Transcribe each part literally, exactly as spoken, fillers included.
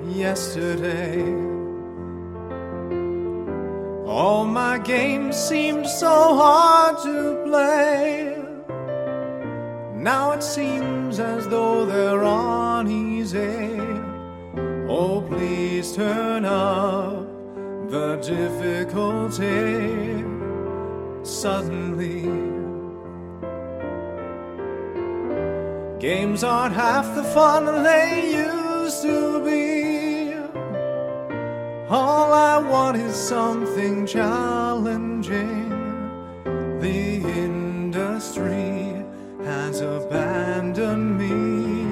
yesterday. All my games seemed so hard to play. Now it seems as though they're on easy. Oh, please turn up the difficulty. Suddenly, games aren't half the fun they used to be. All I want is something challenging. The industry has abandoned me.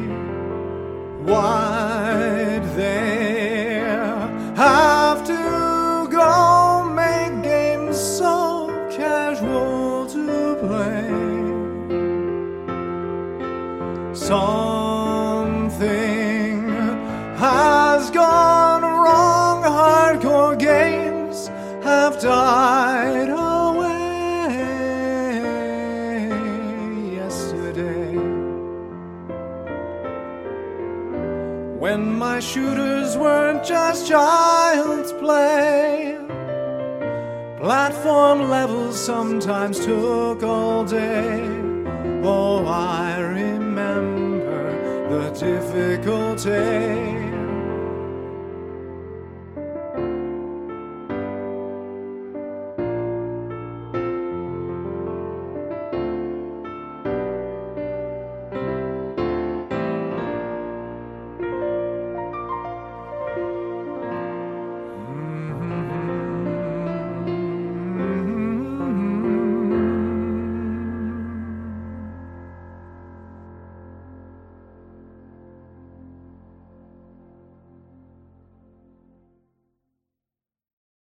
Why'd they have to go make games so casual to play? Something has gone wrong. Hardcore games have died away yesterday. When my shooters weren't just child's play, platform levels sometimes took all day. Oh, I remember the difficulty.